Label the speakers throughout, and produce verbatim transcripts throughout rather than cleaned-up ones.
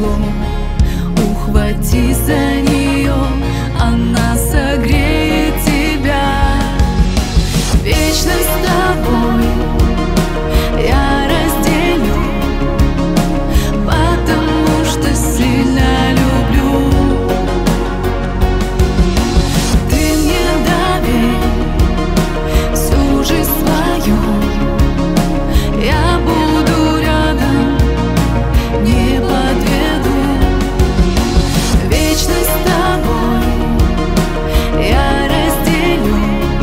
Speaker 1: тепло, ухвати за нее, она согреет тебя. Вечность с тобой я разделю, потому что сильно люблю. Ты мне доверь всю жизнь свою, я буду рядом, не подведу. Вечность с тобой я разделю,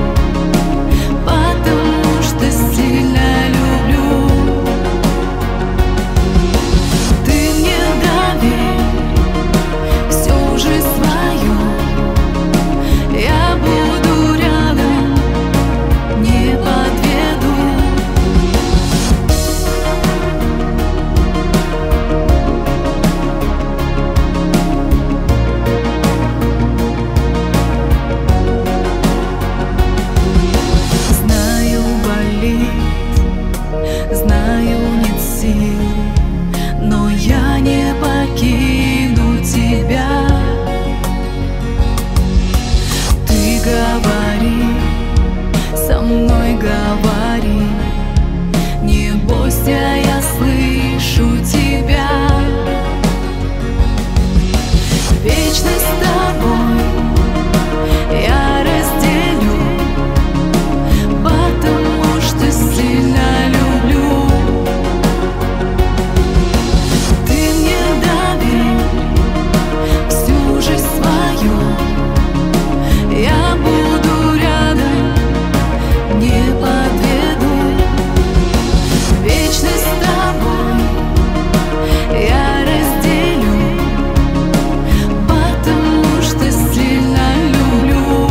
Speaker 1: потому что сильно люблю. Ты мне доверь всю жизнь свою, я буду рядом, не подведу. Знаю, болит, знаю, нет сил, но я не покину тебя. Ты говори, со мной говори, не бойся, я слышу тебя. Вечность с тобой я разделю, потому что сильно люблю. Ты мне доверь всю жизнь свою, я буду рядом, не подведу. Вечность с тобой я разделю, потому что сильно люблю.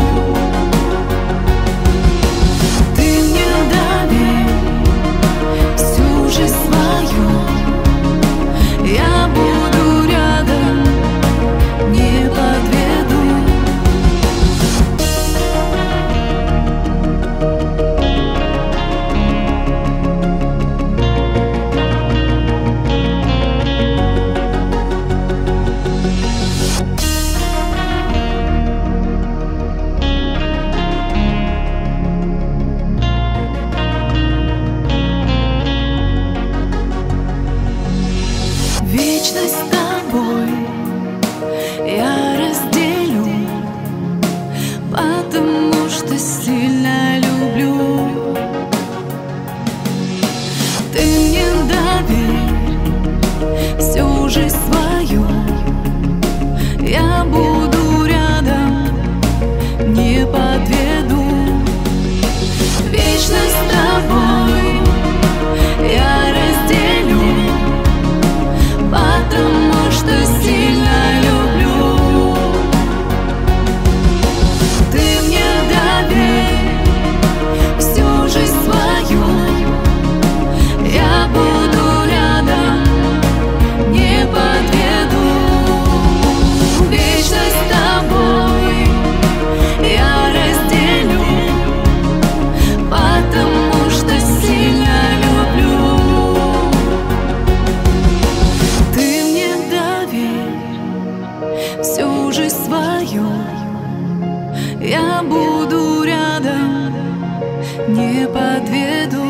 Speaker 1: Ты мне доверь всю жизнь свою, я буду рядом, не подведу. Вечность с тобой я разделю, потому что сильно люблю. Ты мне доверь всю жизнь свою, я буду рядом, не подведу. Вечность с тобой я разделю, потому что сильно люблю. Ты мне доверь всю жизнь свою, я буду рядом, не подведу. Вечность с тобой я разделю, потому что сильно люблю. Ты мне доверь всю жизнь свою, я буду рядом, не подведу.